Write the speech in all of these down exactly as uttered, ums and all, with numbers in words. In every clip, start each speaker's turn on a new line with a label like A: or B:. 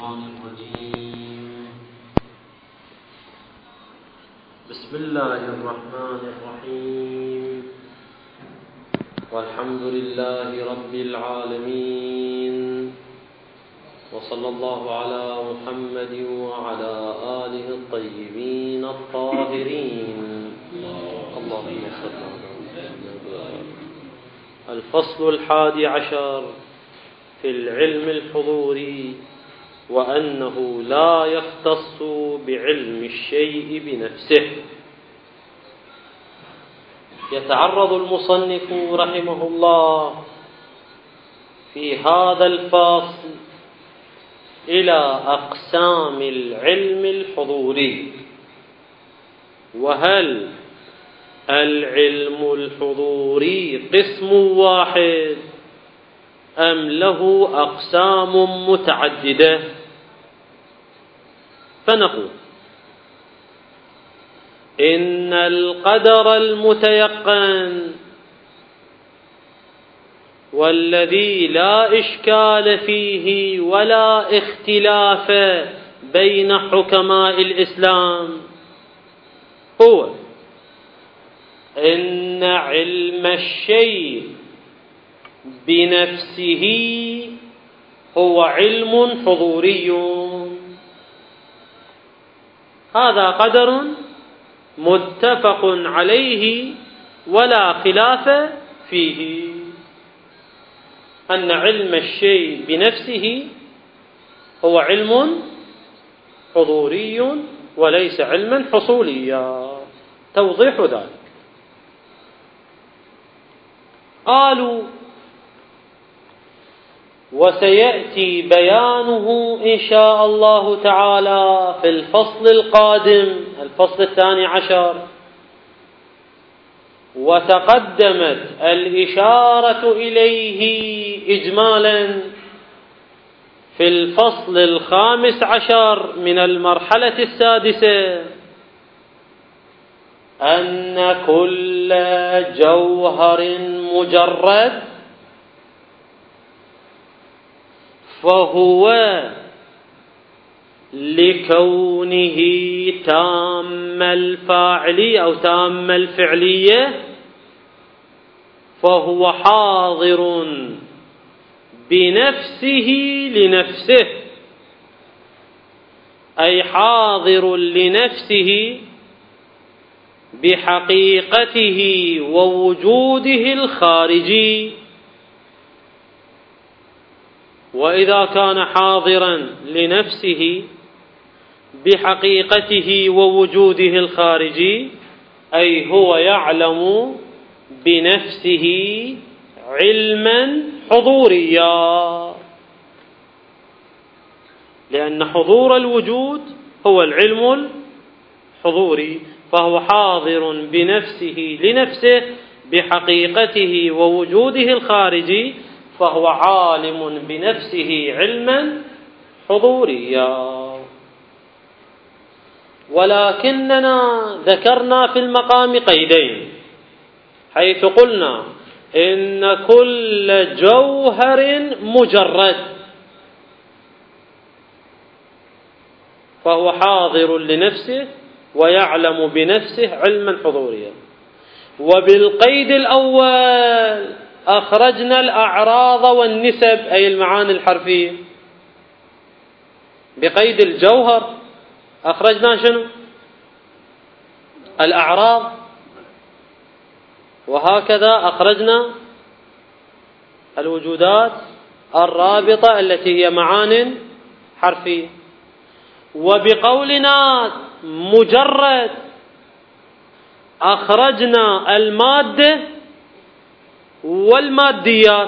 A: الرجيم. بسم الله الرحمن الرحيم. والحمد لله رب العالمين، وصلى الله على محمد وعلى آله الطيبين الطاهرين. اللهم صل على محمد. الفصل الحادي عشر في العلم الحضوري، وأنه لا يختص بعلم الشيء بنفسه. يتعرض المصنف رحمه الله في هذا الفصل إلى أقسام العلم الحضوري. وهل العلم الحضوري قسم واحد أم له أقسام متعددة؟ فنقول إن القدر المتيقن والذي لا إشكال فيه ولا اختلاف بين حكماء الإسلام هو إن علم الشيء بنفسه هو علم حضوري. هذا قدر متفق عليه ولا خلاف فيه، أن علم الشيء بنفسه هو علم حضوري وليس علما حصوليا. توضيح ذلك، قالوا وسيأتي بيانه إن شاء الله تعالى في الفصل القادم، الفصل الثاني عشر. وتقدمت الإشارة إليه إجمالا في الفصل الخامس عشر من المرحلة السادسة، أن كل جوهر مجرد فهو لكونه تام الفاعلية أو تام الفعلية فهو حاضر بنفسه لنفسه، أي حاضر لنفسه بحقيقته ووجوده الخارجي. وإذا كان حاضرا لنفسه بحقيقته ووجوده الخارجي، أي هو يعلم بنفسه علما حضوريا، لأن حضور الوجود هو العلم الحضوري، فهو حاضر بنفسه لنفسه بحقيقته ووجوده الخارجي، فهو عالم بنفسه علما حضوريا. ولكننا ذكرنا في المقام قيدين، حيث قلنا إن كل جوهر مجرد فهو حاضر لنفسه ويعلم بنفسه علما حضوريا. وبالقيد الأول أخرجنا الأعراض والنسب، أي المعاني الحرفية. بقيد الجوهر أخرجنا شنو؟ الأعراض. وهكذا أخرجنا الوجودات الرابطة التي هي معان حرفية. وبقولنا مجرد أخرجنا المادة والماديات.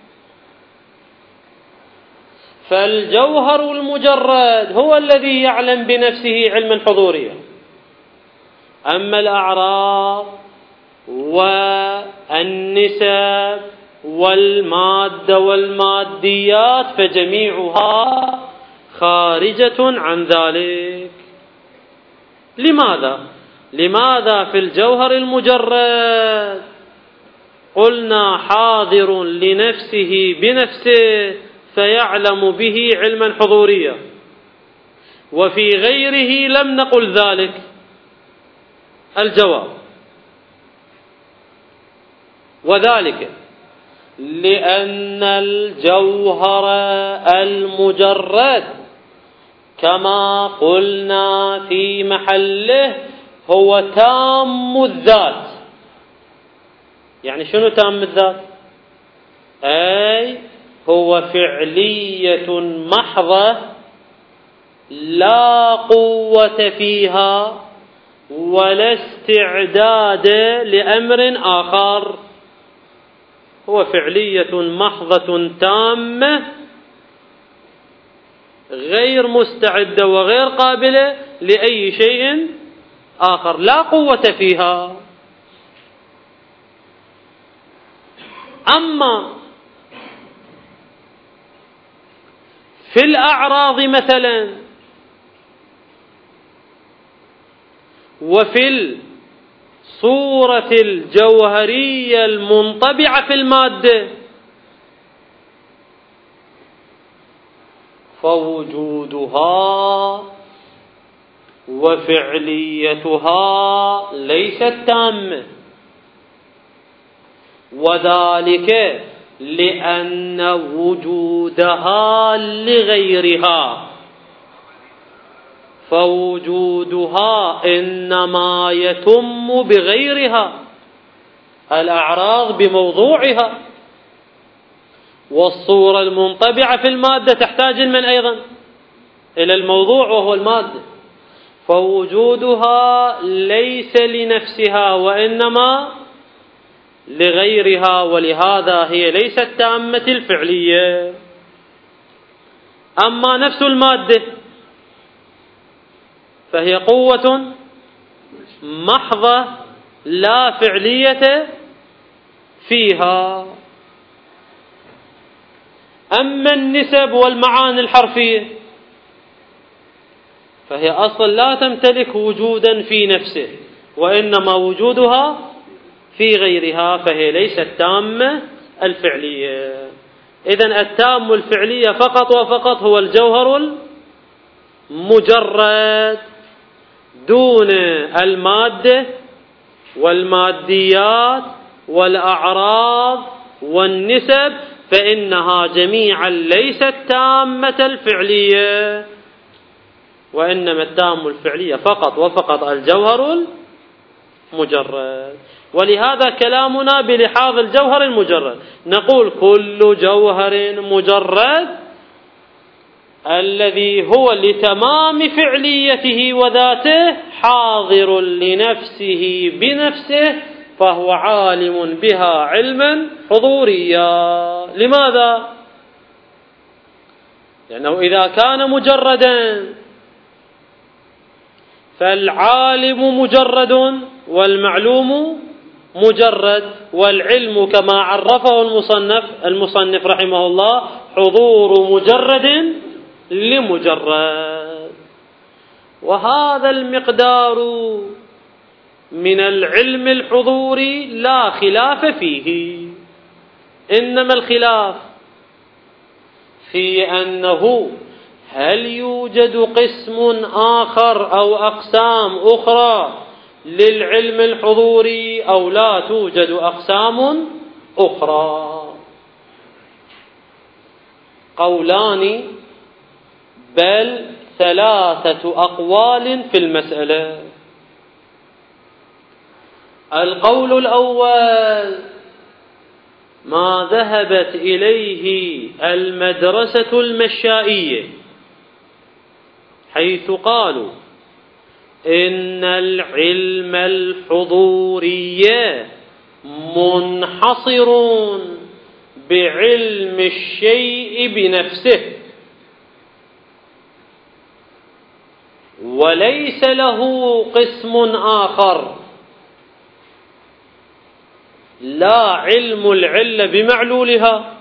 A: فالجوهر المجرد هو الذي يعلم بنفسه علما حضوريا، أما الأعراض والنسب والمادة والماديات فجميعها خارجة عن ذلك. لماذا؟ لماذا في الجوهر المجرد قلنا حاضر لنفسه بنفسه فيعلم به علما حضوريا، وفي غيره لم نقل ذلك. الجواب: وذلك لأن الجوهر المجرد كما قلنا في محله هو تام الذات. يعني شنو تام الذات؟ أي هو فعلية محضة لا قوة فيها ولا استعداد لأمر آخر. هو فعلية محضة تامة غير مستعدة وغير قابلة لأي شيء آخر، لا قوة فيها. أما في الأعراض مثلا وفي الصورة الجوهرية المنطبعة في المادة فوجودها وفعليتها ليست تامة، وذلك لأن وجودها لغيرها، فوجودها إنما يتم بغيرها، الأعراض بموضوعها، والصورة المنطبعة في المادة تحتاج من أيضا إلى الموضوع وهو المادة، فوجودها ليس لنفسها وإنما لغيرها، ولهذا هي ليست تامة الفعلية. أما نفس المادة فهي قوة محضة لا فعلية فيها. أما النسب والمعاني الحرفية فهي أصلا لا تمتلك وجودا في نفسه وإنما وجودها في غيرها، فهي ليست تامة الفعلية. إذن التام الفعلية فقط وفقط هو الجوهر المجرد دون المادة والماديات والأعراض والنسب، فإنها جميعا ليست تامة الفعلية، وإنما التام الفعلية فقط وفقط الجوهر المجرد. ولهذا كلامنا بلحاظ الجوهر المجرد، نقول كل جوهر مجرد الذي هو لتمام فعليته وذاته حاضر لنفسه بنفسه فهو عالم بها علما حضوريا. لماذا؟ لأنه إذا كان مجردا فالعالم مجرد والمعلوم مجرد، والعلم كما عرفه المصنف المصنف رحمه الله حضور مجرد لمجرد، وهذا المقدار من العلم الحضوري لا خلاف فيه، إنما الخلاف في أنه هل يوجد قسم آخر أو أقسام أخرى للعلم الحضوري أو لا توجد أقسام أخرى. قولان بل ثلاثة أقوال في المسألة. القول الأول ما ذهبت إليه المدرسة المشائية، حيث قالوا إن العلم الحضوري منحصر بعلم الشيء بنفسه وليس له قسم آخر، لا علم العلة بمعلولها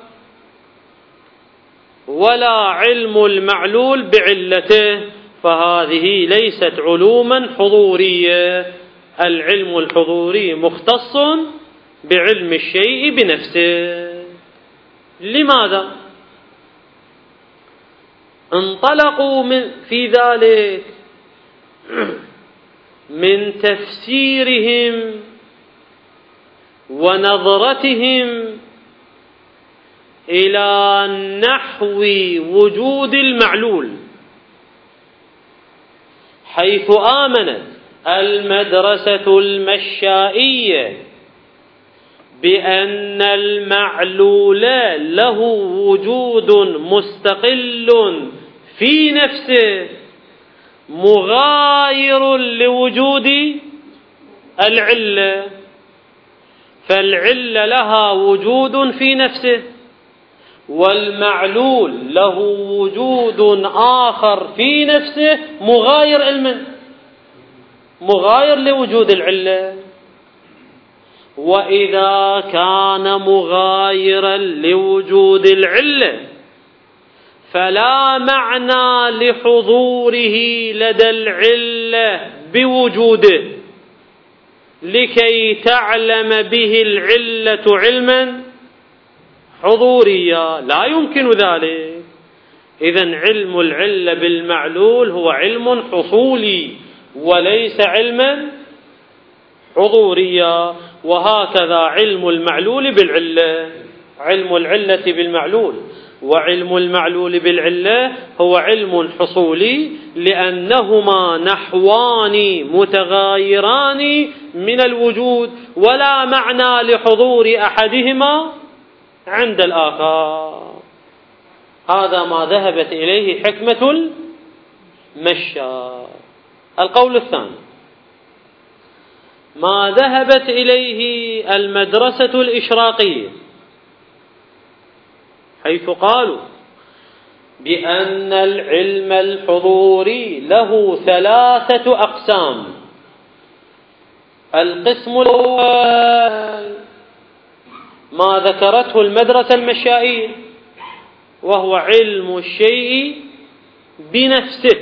A: ولا علم المعلول بعلته، فهذه ليست علوما حضورية. العلم الحضوري مختص بعلم الشيء بنفسه. لماذا؟ انطلقوا من في ذلك من تفسيرهم ونظرتهم إلى نحو وجود المعلول، حيث آمنت المدرسة المشائية بأن المعلول له وجود مستقل في نفسه مغاير لوجود العلة، فالعلة لها وجود في نفسه والمعلول له وجود آخر في نفسه مغاير علما مغاير لوجود العلة. وإذا كان مغايرا لوجود العلة فلا معنى لحضوره لدى العلة بوجوده لكي تعلم به العلة علما حضوريا، لا يمكن ذلك. إذن علم العلة بالمعلول هو علم حصولي وليس علما حضوريا، وهكذا علم المعلول بالعلة، علم العلة بالمعلول وعلم المعلول بالعلة هو علم حصولي، لأنهما نحوان متغايران من الوجود ولا معنى لحضور أحدهما عند الآخر. هذا ما ذهبت إليه حكمة المشاء. القول الثاني ما ذهبت إليه المدرسة الإشراقية، حيث قالوا بأن العلم الحضوري له ثلاثة أقسام. القسم الأول ما ذكرته المدرسة المشائية وهو علم الشيء بنفسه.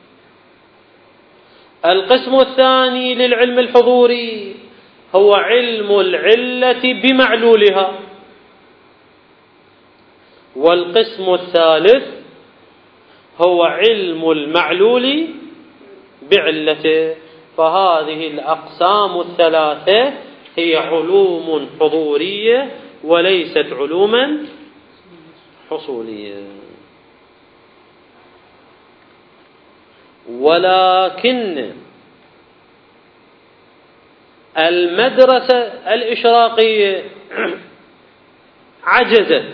A: القسم الثاني للعلم الحضوري هو علم العلة بمعلولها. والقسم الثالث هو علم المعلول بعلته. فهذه الأقسام الثلاثة هي علوم حضورية وليست علوما حصولية. ولكن المدرسة الإشراقية عجزت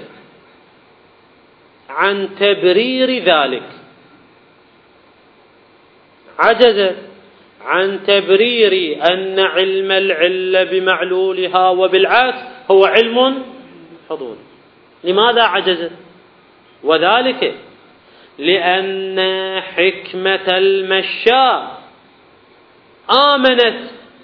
A: عن تبرير ذلك، عجزت عن تبرير أن علم العلة بمعلولها وبالعكس هو علم حضوري. لماذا عجزت؟ وذلك لأن حكمة المشاء آمنت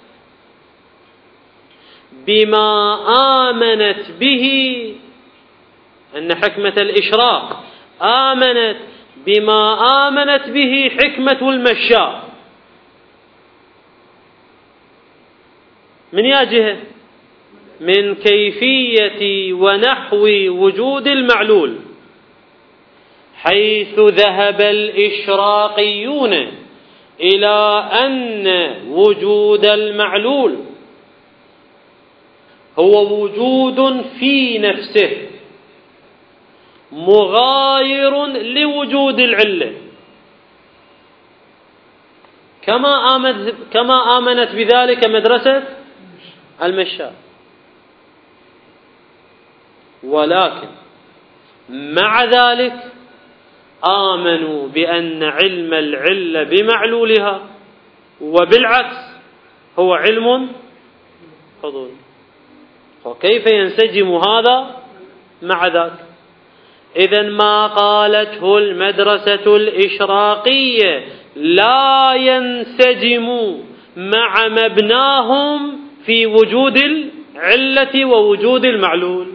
A: بما آمنت به، أن حكمة الإشراق آمنت بما آمنت به حكمة المشاء. من يا جهة؟ من كيفية ونحو وجود المعلول، حيث ذهب الإشراقيون إلى أن وجود المعلول هو وجود في نفسه مغاير لوجود العلة، كما آمنت كما آمنت بذلك مدرسة المشاء. ولكن مع ذلك آمنوا بأن علم العلة بمعلولها وبالعكس هو علم حضوري. وكيف ينسجم هذا مع ذاك؟ إذن ما قالته المدرسة الإشراقية لا ينسجم مع مبناهم في وجود العلة ووجود المعلول،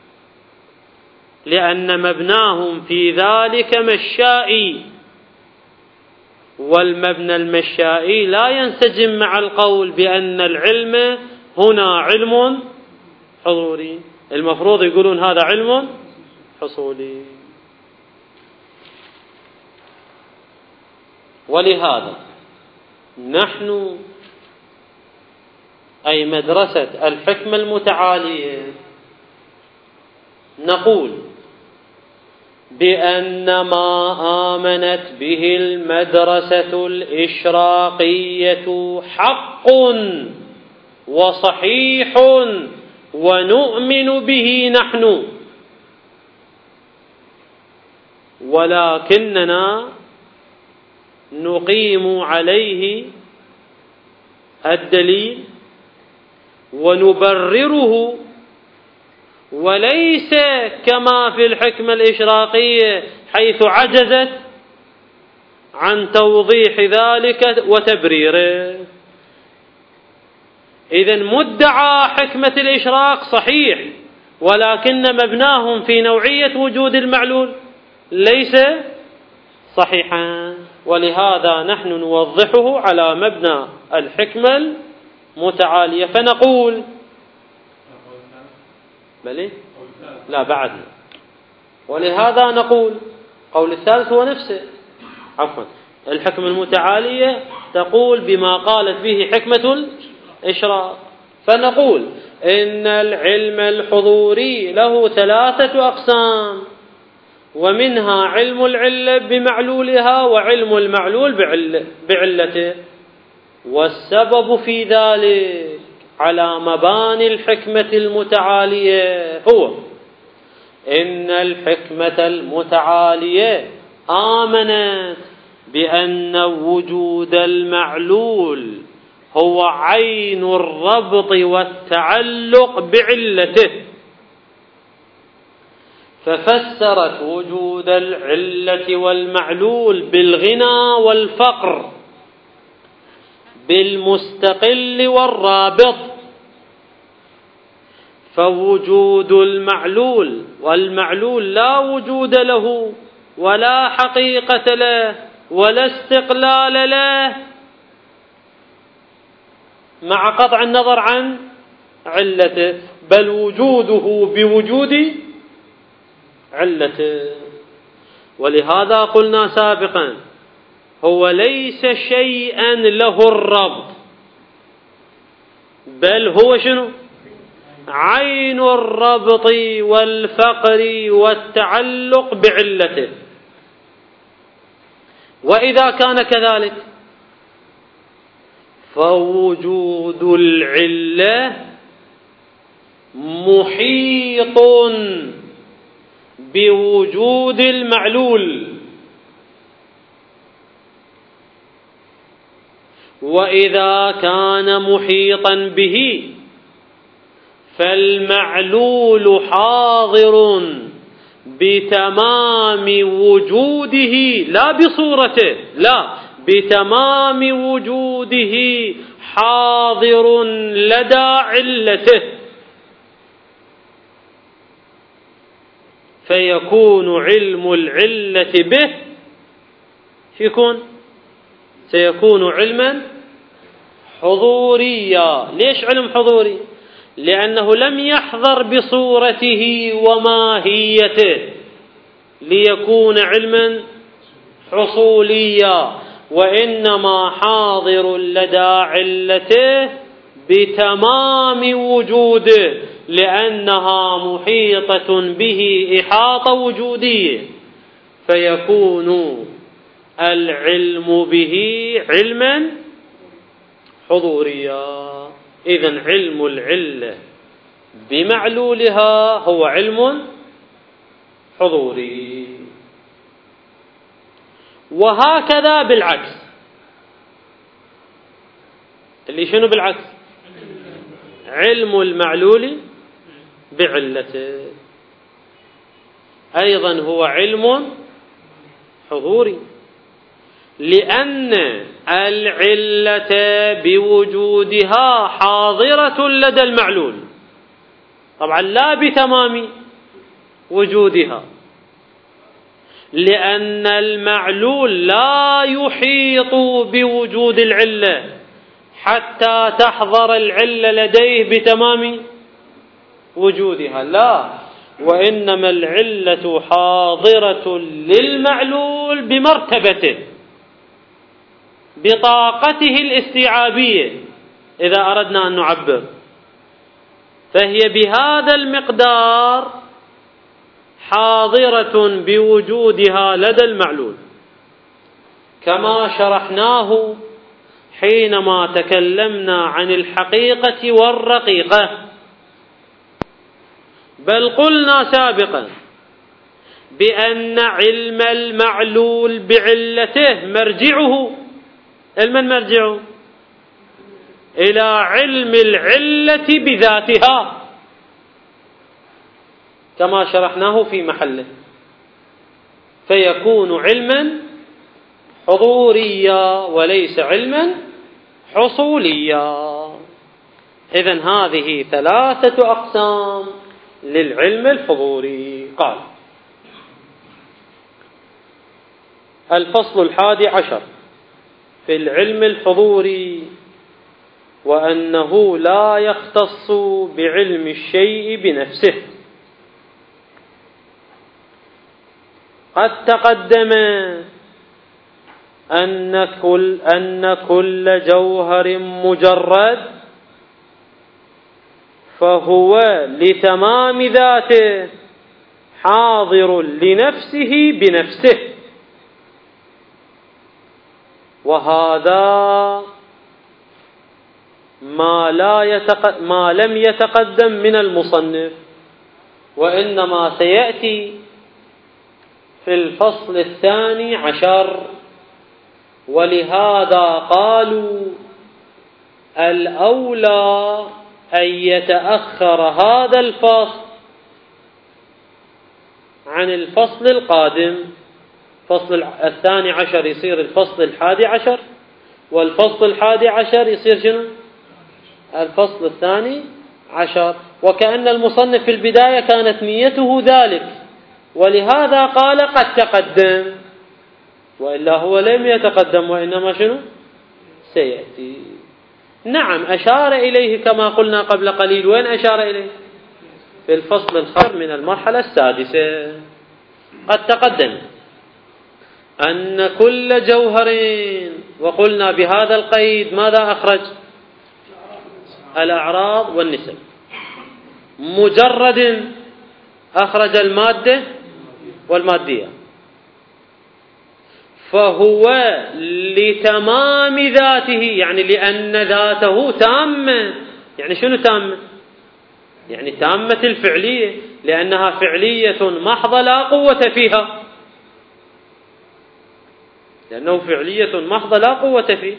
A: لأن مبناهم في ذلك مشائي، والمبنى المشائي لا ينسجم مع القول بأن العلم هنا علم حضوري. المفروض يقولون هذا علم حصولي. ولهذا نحن أي مدرسة الحكمة المتعالية نقول بأن ما آمنت به المدرسة الإشراقية حق وصحيح ونؤمن به نحن، ولكننا نقيم عليه الدليل ونبرره، وليس كما في الحكمة الإشراقية حيث عجزت عن توضيح ذلك وتبريره. إذن مدعى حكمة الإشراق صحيح، ولكن مبناهم في نوعية وجود المعلول ليس صحيحا، ولهذا نحن نوضحه على مبنى الحكمة المتعالية فنقول بلي لا بعد، ولهذا نقول قول الثالث هو نفسه، عفوا الحكمة المتعالية تقول بما قالت به حكمة الإشراق، فنقول إن العلم الحضوري له ثلاثة أقسام، ومنها علم العلة بمعلولها وعلم المعلول بعلته، والسبب في ذلك على مباني الحكمة المتعالية هو إن الحكمة المتعالية آمنت بأن وجود المعلول هو عين الربط والتعلق بعلته، ففسرت وجود العلة والمعلول بالغنى والفقر، بالمستقل والرابط، فوجود المعلول والمعلول لا وجود له ولا حقيقة له ولا استقلال له مع قطع النظر عن علته، بل وجوده بوجود علته. ولهذا قلنا سابقا هو ليس شيئا له الربط، بل هو شنو؟ عين الربط والفقر والتعلق بعلته. وإذا كان كذلك فوجود العلة محيط بوجود المعلول، وإذا كان محيطا به فالمعلول حاضر بتمام وجوده لا بصورته، لا بتمام وجوده حاضر لدى علته، فيكون علم العلة به يكون سيكون علما حضوريا. ليش علم حضوري؟ لأنه لم يحضر بصورته وماهيته ليكون علما حصوليا، وإنما حاضر لدى علته بتمام وجوده، لأنها محيطة به إحاطة وجودية، فيكون العلم به علما حضوريا. إذن علم العلة بمعلولها هو علم حضوري. وهكذا بالعكس، اللي شنو بالعكس؟ علم المعلول بعلته أيضا هو علم حضوري، لأن العلة بوجودها حاضرة لدى المعلول، طبعا لا بتمام وجودها، لأن المعلول لا يحيط بوجود العلة حتى تحضر العلة لديه بتمام وجودها، لا، وإنما العلة حاضرة للمعلول بمرتبته، بطاقته الاستيعابية إذا أردنا أن نعبر، فهي بهذا المقدار حاضرة بوجودها لدى المعلول، كما شرحناه حينما تكلمنا عن الحقيقة والرقيقة. بل قلنا سابقا بأن علم المعلول بعلته مرجعه، المن مرجعه؟ إلى علم العلة بذاتها، كما شرحناه في محله، فيكون علما حضوريا وليس علما حصوليا. إذن هذه ثلاثة أقسام للعلم الحضوري. قال: الفصل الحادي عشر في العلم الحضوري، وأنه لا يختص بعلم الشيء بنفسه. قد تقدم أن كل, أن كل جوهر مجرد فهو لتمام ذاته حاضر لنفسه بنفسه، وهذا ما, لا يتق... ما لم يتقدم من المصنف، وإنما سيأتي في الفصل الثاني عشر. ولهذا قالوا الأولى أن يتأخر هذا الفصل عن الفصل القادم. الفصل الثاني عشر يصير الفصل الحادي عشر، والفصل الحادي عشر يصير شنو؟ الفصل الثاني عشر. وكأن المصنف في البداية كانت نيته ذلك، ولهذا قال قد تقدم، وإلا هو لم يتقدم، وإنما شنو؟ سيأتي. نعم أشار إليه كما قلنا قبل قليل. وين أشار إليه؟ في الفصل الخامس من المرحلة السادسة. قد تقدم أن كل جوهر، وقلنا بهذا القيد ماذا أخرج؟ الأعراض والنسب. مجرد أخرج المادة والمادية، فهو لتمام ذاته، يعني لأن ذاته تامة. يعني شنو تامة؟ يعني تامة الفعلية، لأنها فعلية محضة لا قوة فيها، لأنه فعلية محضة لا قوة فيه.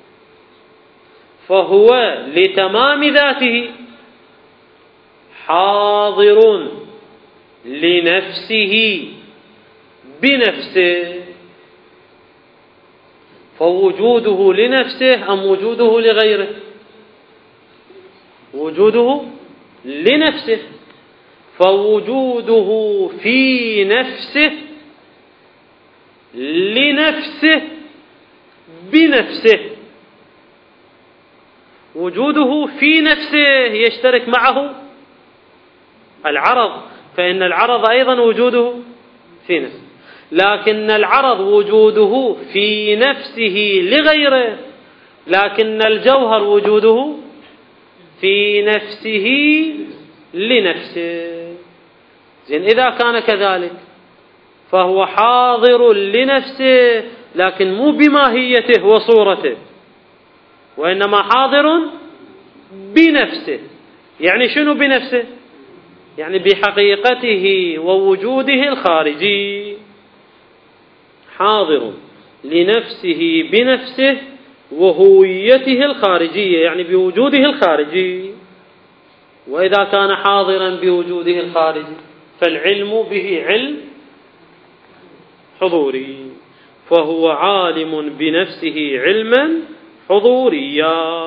A: فهو لتمام ذاته حاضر لنفسه بنفسه. فوجوده لنفسه أم وجوده لغيره؟ وجوده لنفسه. فوجوده في نفسه لنفسه بنفسه. وجوده في نفسه يشترك معه العرض، فإن العرض أيضا وجوده في نفسه، لكن العرض وجوده في نفسه لغيره، لكن الجوهر وجوده في نفسه لنفسه. زين، إذا كان كذلك فهو حاضر لنفسه، لكن مو بماهيته وصورته، وإنما حاضر بنفسه. يعني شنو بنفسه؟ يعني بحقيقته ووجوده الخارجي. حاضر لنفسه بنفسه وهويته الخارجية، يعني بوجوده الخارجي. وإذا كان حاضرا بوجوده الخارجي فالعلم به علم حضوري، فهو عالم بنفسه علما حضوريا.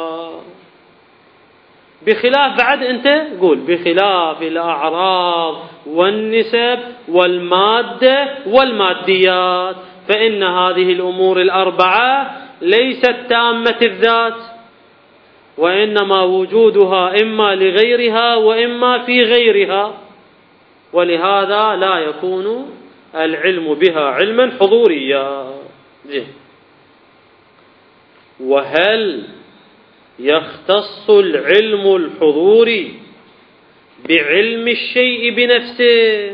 A: بخلاف بعد أنت قول بخلاف الأعراض والنسب والمادة والماديات، فإن هذه الأمور الأربعة ليست تامة الذات، وإنما وجودها إما لغيرها وإما في غيرها، ولهذا لا يكون العلم بها علما حضوريا. وهل يختص العلم الحضوري بعلم الشيء بنفسه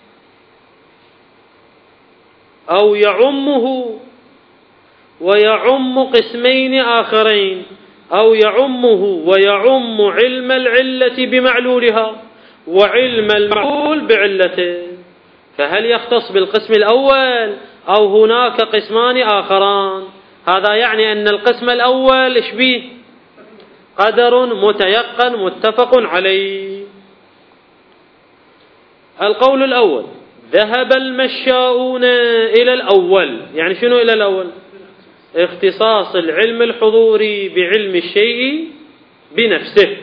A: أو يعمه ويعم قسمين آخرين، أو يعمه ويعم علم العلة بمعلولها وعلم المعلول بعلته؟ فهل يختص بالقسم الأول أو هناك قسمان آخران؟ هذا يعني أن القسم الأول إيش به؟ قدر متيقن متفق عليه. القول الأول: ذهب المشاؤون إلى الأول. يعني شنو إلى الأول؟ اختصاص العلم الحضوري بعلم الشيء بنفسه.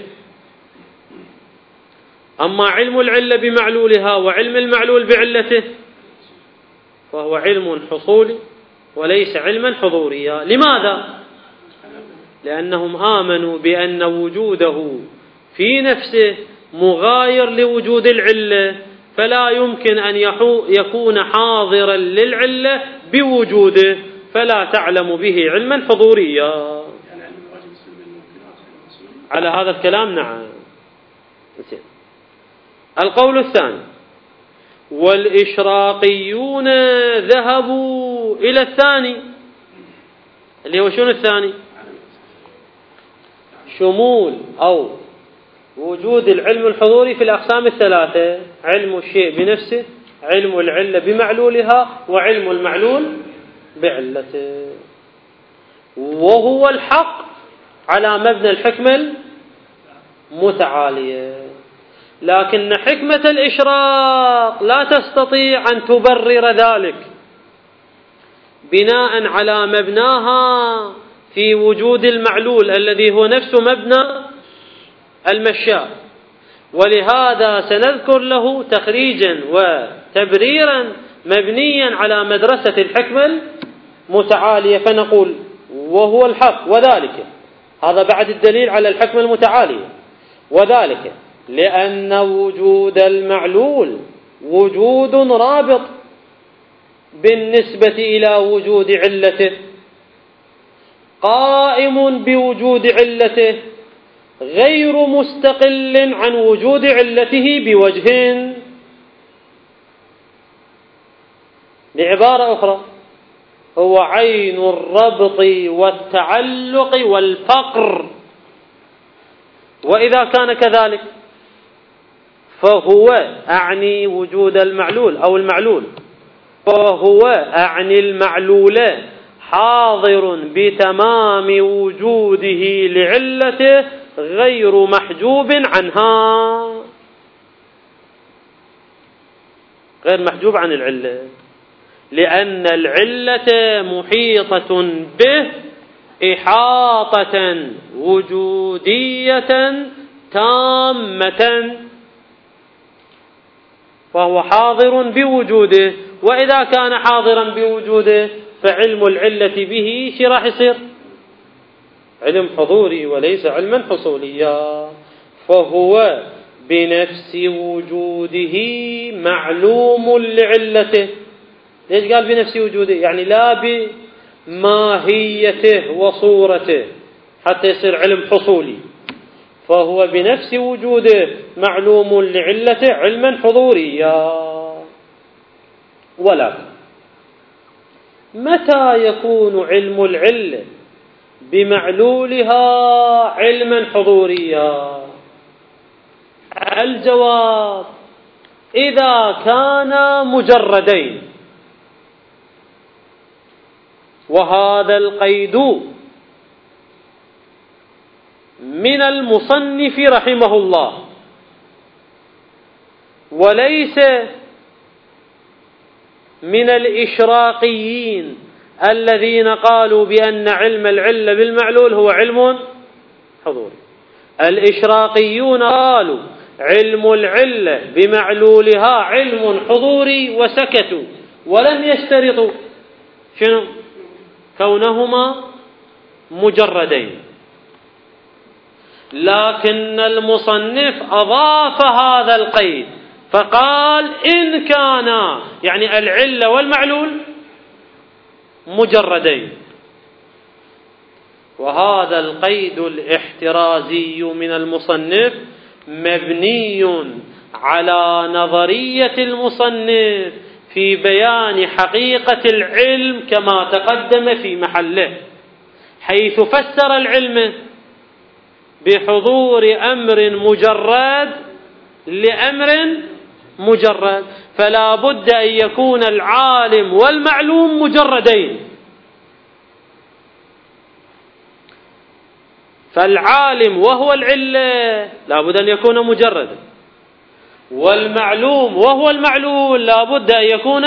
A: أما علم العلة بمعلولها وعلم المعلول بعلته فهو علم حصولي وليس علما حضوريا. لماذا؟ لأنهم آمنوا بأن وجوده في نفسه مغاير لوجود العلة، فلا يمكن أن يكون حاضرا للعلة بوجوده، فلا تعلم به علما حضوريا. على هذا الكلام نعم. القول الثاني: والإشراقيون ذهبوا إلى الثاني، اللي هو شنو الثاني؟ شمول أو وجود العلم الحضوري في الأقسام الثلاثة: علم الشيء بنفسه، علم العلة بمعلولها، وعلم المعلول بعلته. وهو الحق على مبنى الحكمة المتعالية، لكن حكمة الإشراق لا تستطيع أن تبرر ذلك بناء على مبناها في وجود المعلول الذي هو نفس مبنى المشاء، ولهذا سنذكر له تخريجا وتبريرا مبنيا على مدرسة الحكمة المتعالية. فنقول: وهو الحق، وذلك هذا بعد الدليل على الحكمة المتعالية، وذلك لأن وجود المعلول وجود رابط بالنسبة إلى وجود علته، قائم بوجود علته، غير مستقل عن وجود علته بوجه. بعبارة أخرى: هو عين الربط والتعلق والفقر. وإذا كان كذلك فهو أعني وجود المعلول أو المعلول، فهو أعني المعلول حاضر بتمام وجوده لعلته غير محجوب عنها، غير محجوب عن العلة، لأن العلة محيطة به إحاطة وجودية تامة، فهو حاضر بوجوده. وإذا كان حاضرا بوجوده فعلم العلة به شي راح يصير؟ علم حضوري وليس علما حصوليا. فهو بنفس وجوده معلوم لعلته. ليش قال بنفس وجوده؟ يعني لا بماهيته وصورته حتى يصير علم حصولي، فهو بنفس وجوده معلوم لعلته علما حضوريا. ولكن متى يكون علم العلة بمعلولها علما حضوريا؟ الجواب: إذا كان مجردين. وهذا القيد من المصنف رحمه الله، وليس من الإشراقيين الذين قالوا بأن علم العلة بالمعلول هو علم حضوري. الإشراقيون قالوا علم العلة بمعلولها علم حضوري، وسكتوا ولم يشترطوا شنو؟ كونهما مجردين. لكن المصنف أضاف هذا القيد فقال: إن كان يعني العلة والمعلول مجردين. وهذا القيد الاحترازي من المصنف مبني على نظرية المصنف في بيان حقيقة العلم كما تقدم في محله، حيث فسر العلم بحضور أمر مجرد لأمر مجرد، فلا بد أن يكون العالم والمعلوم مجردين. فالعالم وهو العلة لا بد أن يكون مجردا، والمعلوم وهو المعلول لا بد أن يكون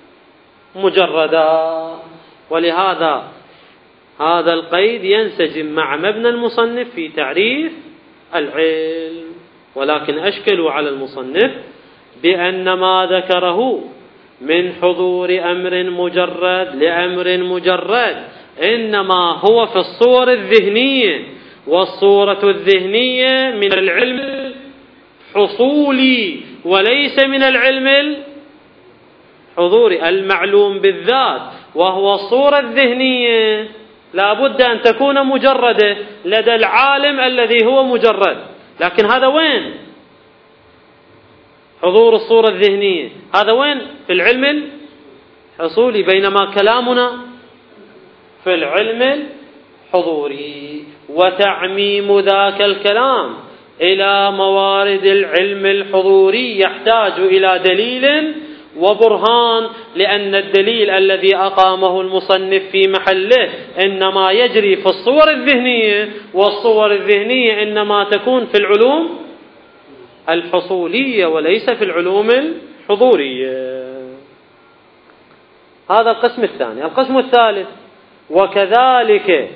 A: مجردا. ولهذا هذا القيد ينسجم مع مبنى المصنف في تعريف العلم، ولكن أشكلوا على المصنف بأن ما ذكره من حضور أمر مجرد لأمر مجرد إنما هو في الصور الذهنية، والصورة الذهنية من العلم الحصولي وليس من العلم الحضوري. المعلوم بالذات وهو الصورة الذهنية لا بد أن تكون مجردة لدى العالم الذي هو مجرد، لكن هذا وين حضور الصورة الذهنية؟ هذا وين في العلم الحصولي، بينما كلامنا في العلم الحضوري. وتعميم ذاك الكلام إلى موارد العلم الحضوري يحتاج إلى دليل وبرهان، لأن الدليل الذي أقامه المصنف في محله إنما يجري في الصور الذهنية، والصور الذهنية إنما تكون في العلوم الحصولية وليس في العلوم الحضورية. هذا القسم الثاني. القسم الثالث: وكذلك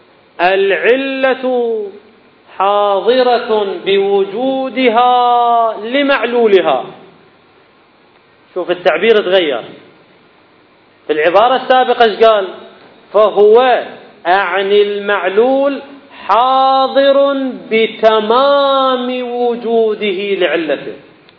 A: العلة حاضرة بوجودها لمعلولها. شوف التعبير تغير، في العبارة السابقة ايش قال؟ فهو أعني المعلول حاضر بتمام وجوده لعلته،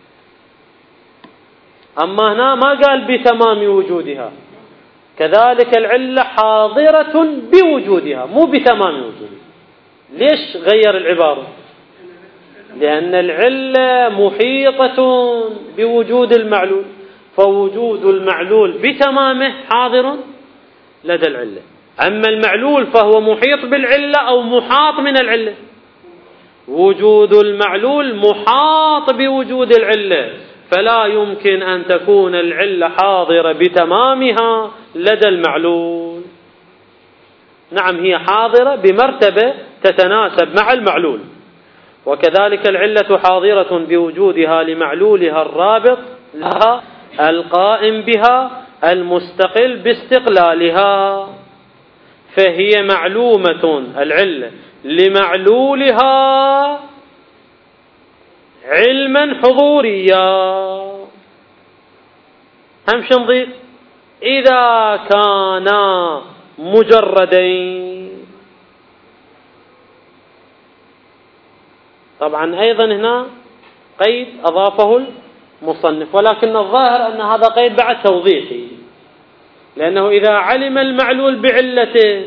A: أما هنا ما قال بتمام وجودها. كذلك العلة حاضرة بوجودها مو بتمام وجودها. ليش غير العبارة؟ لأن العلة محيطة بوجود المعلول، فوجود المعلول بتمامه حاضر لدى العلة، أما المعلول فهو محيط بالعلة أو محاط من العلة. وجود المعلول محاط بوجود العلة، فلا يمكن أن تكون العلة حاضرة بتمامها لدى المعلول. نعم هي حاضرة بمرتبة تتناسب مع المعلول، وكذلك العلة حاضرة بوجودها لمعلولها الرابط لها القائم بها المستقل باستقلالها، فهي معلومة العلة لمعلولها علما حضوريا. همش نضيف إذا كانا مجردين. طبعا أيضا هنا قيد أضافه المصنف، ولكن الظاهر أن هذا قيد بعد توضيحي، لأنه إذا علم المعلول بعلته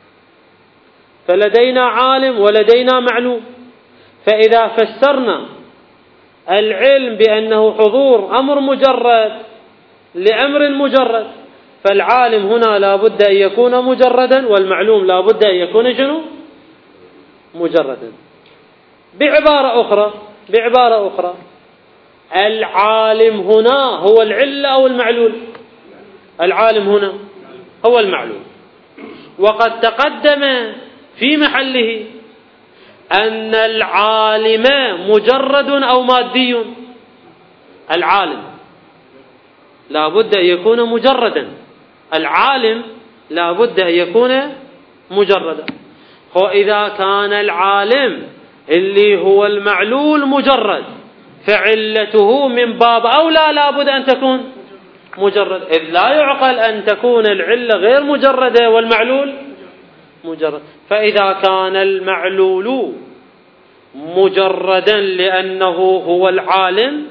A: فلدينا عالم ولدينا معلوم، فإذا فسرنا العلم بأنه حضور أمر مجرد لأمر مجرد، فالعالم هنا لا بد أن يكون مجردا، والمعلوم لا بد أن يكون شنو؟ مجردا. بعبارة أخرى بعبارة أخرى العالم هنا هو العلة أو المعلول؟ العالم هنا هو المعلول. وقد تقدم في محله أن العالم مجرد أو مادي. العالم لا بد أن يكون مجردا، العالم لا بد أن يكون مجردا. وإذا كان العالم اللي هو المعلول مجرد، فعلته من باب أولى لا بد أن تكون مجرد، إذ لا يعقل أن تكون العلة غير مجردة والمعلول مجرد. فإذا كان المعلول مجردا لأنه هو العالم،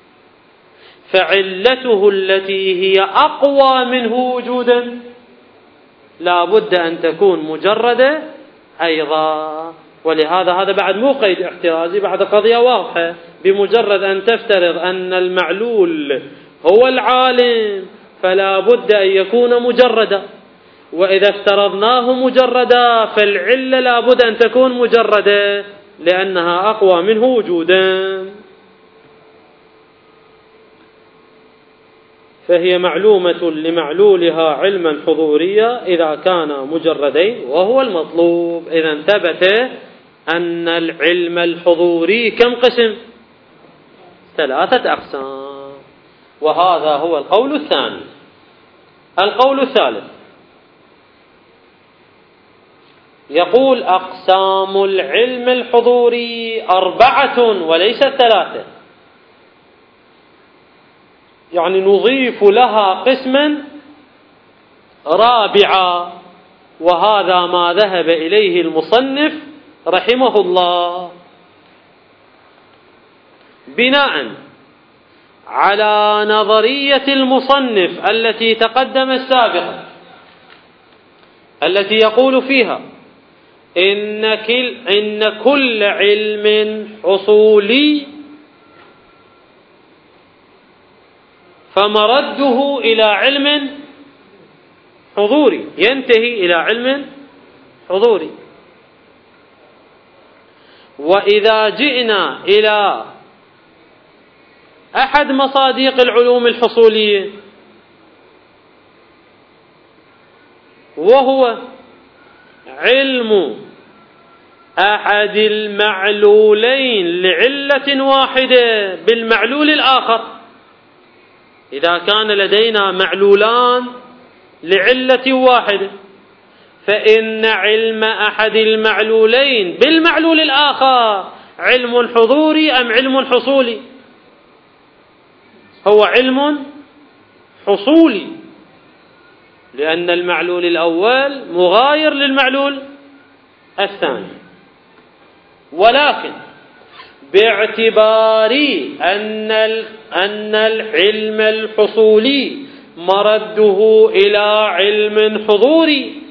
A: فعلته التي هي أقوى منه وجودا لا بد أن تكون مجردة أيضا. ولهذا هذا بعد مو قيد احترازي، بعد قضية واضحة. بمجرد أن تفترض أن المعلول هو العالم فلا بد أن يكون مجردا، وإذا افترضناه مجردا فالعلة لا بد أن تكون مجردة لأنها أقوى منه وجودا. فهي معلومة لمعلولها علما حضوريا إذا كان مجردين وهو المطلوب. إذا ثبت أن العلم الحضوري كم قسم؟ ثلاثة أقسام. وهذا هو القول الثاني. القول الثالث يقول أقسام العلم الحضوري أربعة وليست ثلاثة، يعني نضيف لها قسما رابعا، وهذا ما ذهب إليه المصنف رحمه الله بناء على نظرية المصنف التي تقدم السابقة، التي يقول فيها إن كل, إن كل علم حصولي فمرده إلى علم حضوري، ينتهي إلى علم حضوري. وإذا جئنا إلى أحد مصادق العلوم الحصولية وهو علم أحد المعلولين لعلة واحدة بالمعلول الآخر، إذا كان لدينا معلولان لعلة واحدة فإن علم أحد المعلولين بالمعلول الآخر علم حضوري أم علم حصولي؟ هو علم حصولي، لأن المعلول الأول مغاير للمعلول الثاني. ولكن باعتبار أن أن العلم الحصولي مرده إلى علم حضوري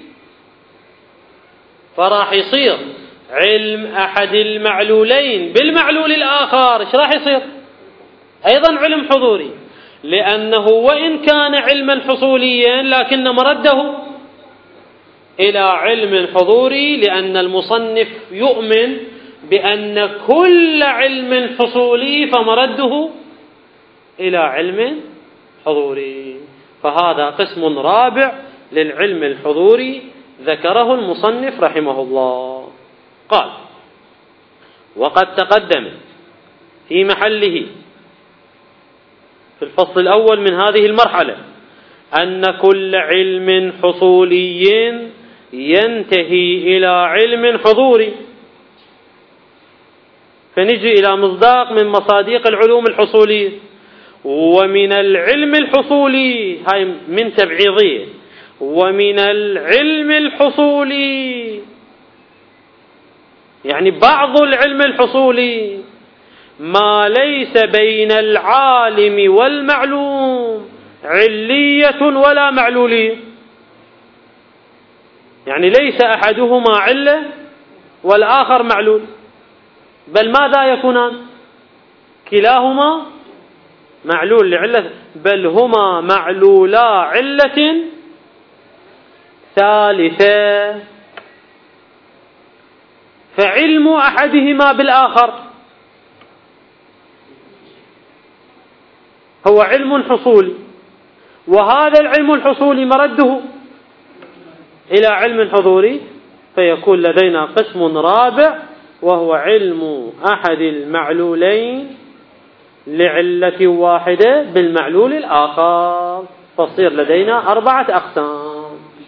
A: فراح يصير علم أحد المعلولين بالمعلول الآخر ايش راح يصير؟ أيضا علم حضوري، لأنه وإن كان علما حصوليا لكن مرده إلى علم حضوري، لأن المصنف يؤمن بأن كل علم حصولي فمرده إلى علم حضوري. فهذا قسم رابع للعلم الحضوري ذكره المصنف رحمه الله. قال: وقد تقدم في محله في الفصل الأول من هذه المرحلة أن كل علم حصولي ينتهي إلى علم حضوري. فنجي إلى مصداق من مصادق العلوم الحصولية. ومن العلم الحصولي، هاي من تبعيضية، ومن العلم الحصولي يعني بعض العلم الحصولي ما ليس بين العالم والمعلوم علية ولا معلولية، يعني ليس أحدهما علة والآخر معلول، بل ماذا يكونان؟ كلاهما معلول لعلة، بل هما معلولا علة ثالثة. فعلم أحدهما بالآخر هو علم حصولي، وهذا العلم الحصولي مرده إلى علم حضوري، فيكون لدينا قسم رابع وهو علم أحد المعلولين لعلة واحدة بالمعلول الآخر، فتصير لدينا أربعة أقسام.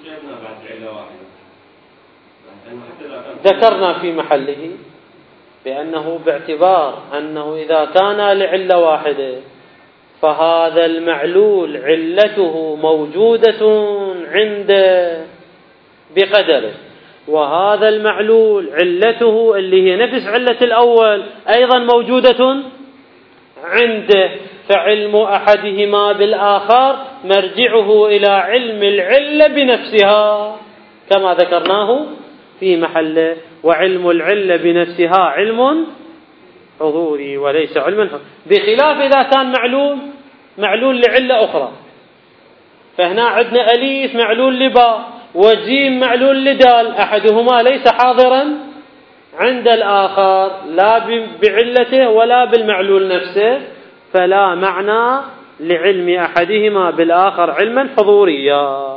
A: ذكرنا في محله بأنه باعتبار أنه إذا كان لعلة واحدة فهذا المعلول علته موجودة عنده بقدره، وهذا المعلول علته اللي هي نفس علة الأول أيضا موجودة عنده، فعلم أحدهما بالآخر مرجعه إلى علم العلة بنفسها كما ذكرناه في محله، وعلم العلة بنفسها علم حضوري وليس علما حضوري، بخلاف إذا كان معلول معلول لعلة أخرى. فهنا عندنا أليف معلول لباء وجيم معلول لدال، أحدهما ليس حاضرا عند الآخر لا بعلته ولا بالمعلول نفسه، فلا معنى لعلم أحدهما بالآخر علما حضوريا.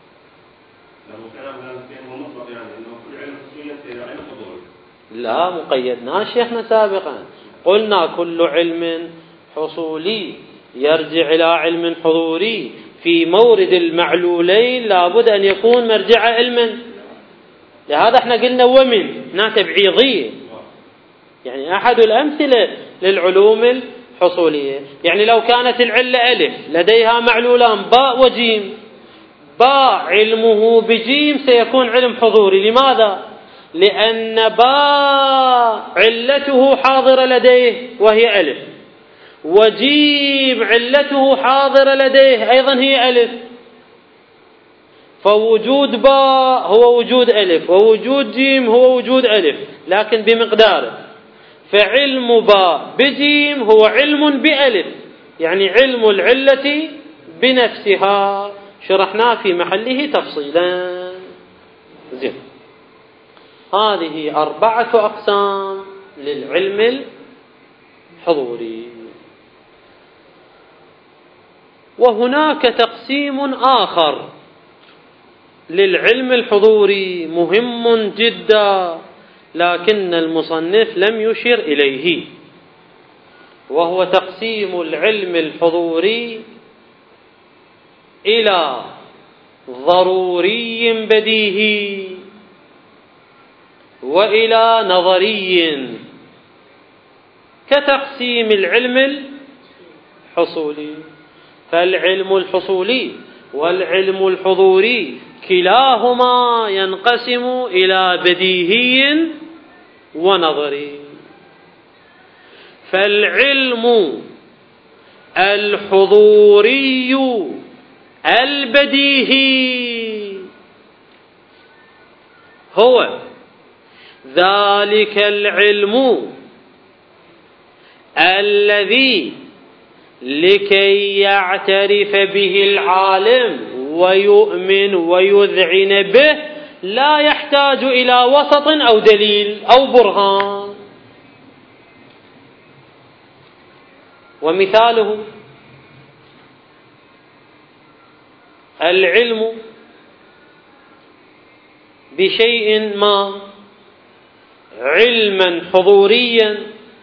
A: لا مقيدنا شيخنا سابقا، قلنا كل علم حصولي يرجع إلى علم حضوري في مورد المعلولين لابد أن يكون مرجع علما. لهذا احنا قلنا ومن هنا تبعيضية، يعني أحد الأمثلة للعلوم الحصولية. يعني لو كانت العلة ألف لديها معلولان باء وجيم، باء علمه بجيم سيكون علم حضوري. لماذا؟ لأن باء علته حاضرة لديه وهي ألف، وجيم علته حاضرة لديه أيضا هي ألف، فوجود باء هو وجود ألف ووجود جيم هو وجود ألف لكن بمقداره. فعلم باء بجيم هو علم بألف، يعني علم العلة بنفسها، شرحناه في محله تفصيلا. زين، هذه أربعة أقسام للعلم الحضوري. وهناك تقسيم آخر للعلم الحضوري مهم جدا لكن المصنف لم يشر إليه، وهو تقسيم العلم الحضوري إلى ضروري بديهي وإلى نظري، كتقسيم العلم الحصولي. فالعلم الحصولي والعلم الحضوري كلاهما ينقسم إلى بديهي ونظري. فالعلم الحضوري البديهي هو ذلك العلم الذي لكي يعترف به العالم ويؤمن ويذعن به لا يحتاج إلى وسط أو دليل أو برهان. ومثاله العلم بشيء ما علما حضوريا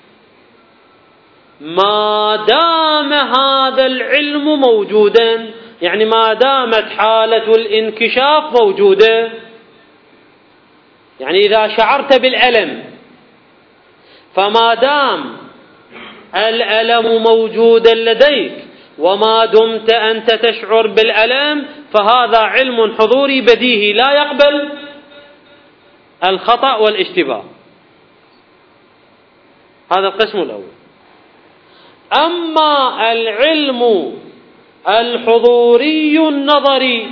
A: ما دام هذا العلم موجودا، يعني ما دامت حالة الانكشاف موجودة. يعني إذا شعرت بالألم فما دام الألم موجودا لديك وما دمت أنت تشعر بالألم فهذا علم حضوري بديهي لا يقبل الخطأ والاشتباه. هذا القسم الأول. أما العلم الحضوري النظري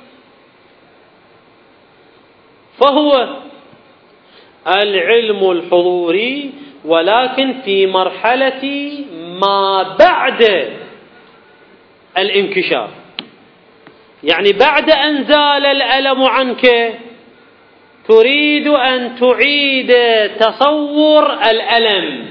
A: فهو العلم الحضوري ولكن في مرحلة ما بعد الانكشاف، يعني بعد أن زال الألم عنك تريد أن تعيد تصور الألم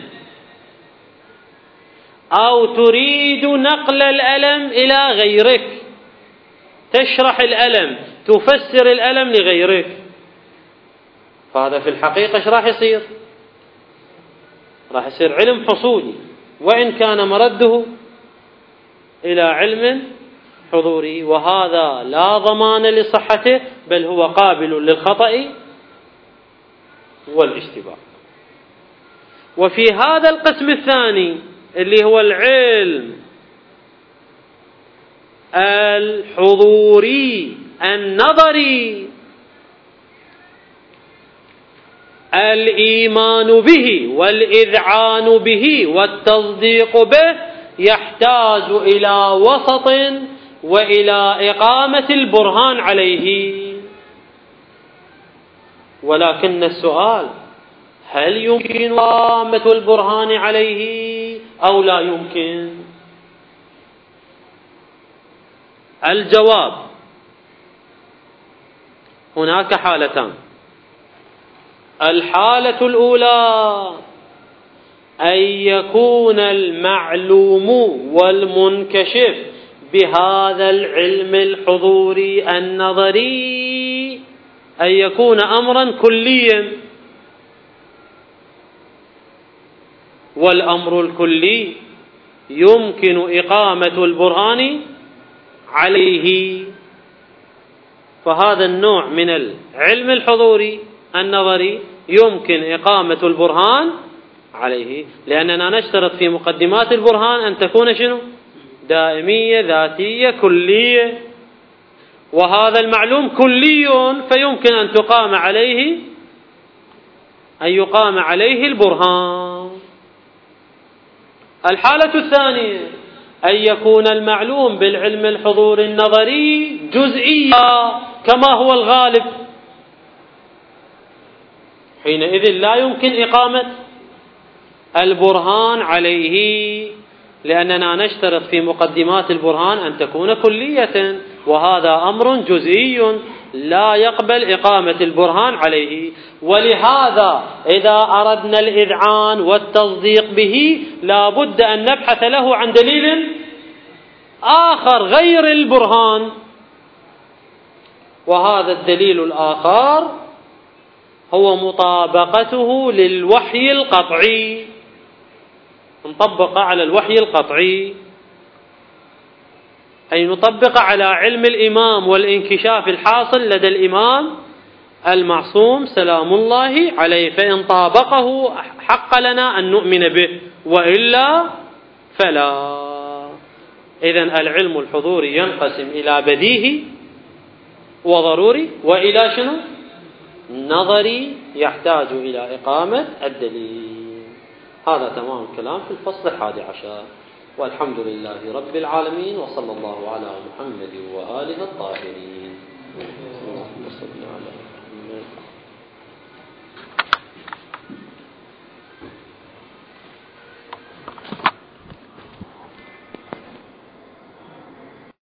A: أو تريد نقل الألم إلى غيرك، تشرح الألم تفسر الألم لغيرك، فهذا في الحقيقة ايش راح يصير؟ راح يصير علم حصولي وإن كان مرده إلى علم حضوري، وهذا لا ضمان لصحته بل هو قابل للخطأ والاشتباه. وفي هذا القسم الثاني اللي هو العلم الحضوري النظري الإيمان به والإذعان به والتصديق به يحتاج إلى وسط وإلى إقامة البرهان عليه. ولكن السؤال: هل يمكن إقامة البرهان عليه أو لا يمكن؟ الجواب: هناك حالتان. الحالة الأولى أن يكون المعلوم والمنكشف بهذا العلم الحضوري النظري أن يكون أمرا كليا، والأمر الكلي يمكن إقامة البرهان عليه. فهذا النوع من العلم الحضوري النظري يمكن إقامة البرهان عليه، لأننا نشترط في مقدمات البرهان أن تكون شنو؟ دائمية ذاتية كلية، وهذا المعلوم كلي فيمكن أن تقام عليه أن يقام عليه البرهان. الحالة الثانية أن يكون المعلوم بالعلم الحضوري النظري جزئيا كما هو الغالب، حينئذ لا يمكن إقامة البرهان عليه، لأننا نشترط في مقدمات البرهان أن تكون كلية، وهذا أمر جزئي لا يقبل إقامة البرهان عليه. ولهذا إذا أردنا الإذعان والتصديق به لا بد أن نبحث له عن دليل آخر غير البرهان، وهذا الدليل الآخر هو مطابقته للوحي القطعي، نطبق على الوحي القطعي، أي نطبق على علم الإمام والانكشاف الحاصل لدى الإمام المعصوم سلام الله عليه، فإن طابقه حق لنا أن نؤمن به، وإلا فلا. إذن العلم الحضوري ينقسم إلى بديهي وضروري وإلى شنو؟ نظري يحتاج إلى إقامة الدليل. هذا تمام الكلام في الفصل الحادي عشر، والحمد لله رب العالمين، وصلى الله على محمد وآله الطاهرين. اللهم صل على